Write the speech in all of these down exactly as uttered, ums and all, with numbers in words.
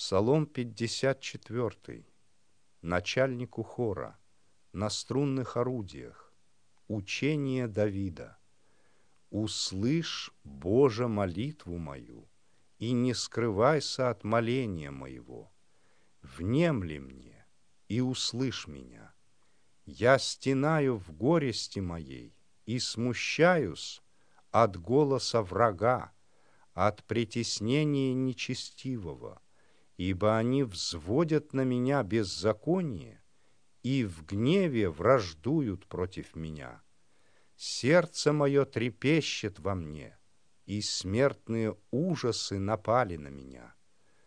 Псалом пятьдесят четвёртый. Начальнику хора. На струнных орудиях. Учение Давида. «Услышь, Боже, молитву мою, и не скрывайся от моления моего. Внемли мне и услышь меня. Я стенаю в горести моей и смущаюсь от голоса врага, от притеснения нечестивого, ибо они взводят на меня беззаконие и в гневе враждуют против меня. Сердце мое трепещет во мне, и смертные ужасы напали на меня.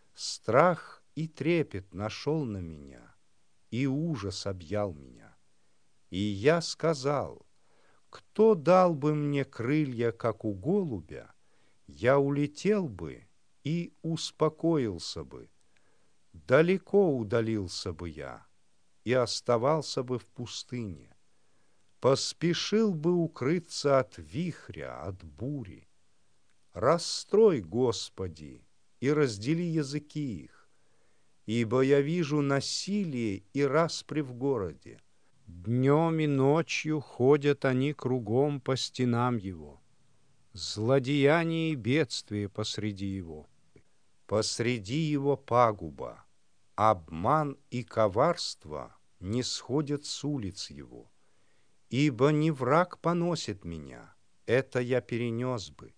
Страх и трепет нашел на меня, и ужас объял меня. И я сказал: кто дал бы мне крылья, как у голубя, я улетел бы и успокоился бы. Далеко удалился бы я и оставался бы в пустыне. Поспешил бы укрыться от вихря, от бури. Расстрой, Господи, и раздели языки их, ибо я вижу насилие и распри в городе. Днем и ночью ходят они кругом по стенам его. Злодеяние и бедствие посреди его. Посреди его пагуба, обман и коварство не сходят с улиц его. Ибо не враг поносит меня, это я перенес бы.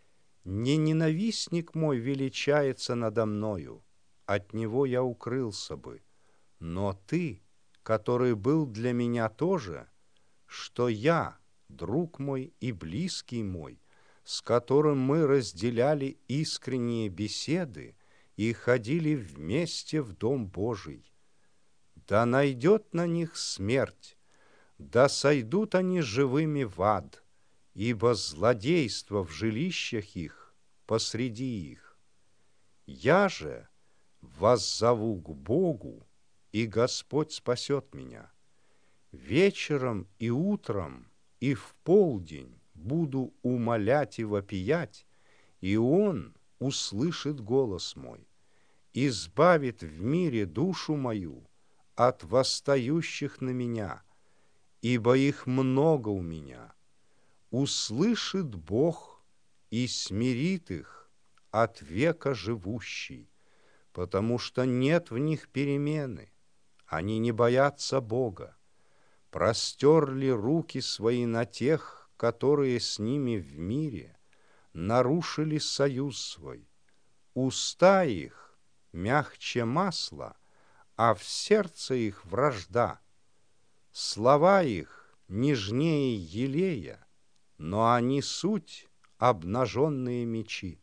Не ненавистник мой величается надо мною, от него я укрылся бы. Но ты, который был для меня тоже, что я, друг мой и близкий мой, с которым мы разделяли искренние беседы и ходили вместе в Дом Божий. Да найдет на них смерть, да сойдут они живыми в ад, ибо злодейство в жилищах их посреди их. Я же воззову к Богу, и Господь спасет меня. Вечером и утром и в полдень буду умолять и вопиять, и Он услышит голос мой, избавит в мире душу мою от восстающих на меня, ибо их много у меня. Услышит Бог и смирит их от века живущий, потому что нет в них перемены, они не боятся Бога. Простерли руки свои на тех, которые с ними в мире, нарушили союз свой. Уста их мягче масла, а в сердце их вражда. Слова их нежнее елея, но они суть обнаженные мечи.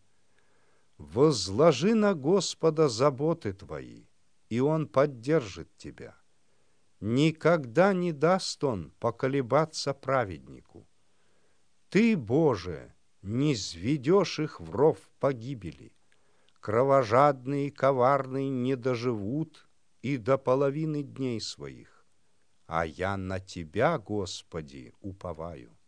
Возложи на Господа заботы твои, и Он поддержит тебя. Никогда не даст Он поколебаться праведнику. Ты, Боже, не низведешь их в ров погибели. Кровожадные и коварные не доживут и до половины дней своих. А я на Тебя, Господи, уповаю.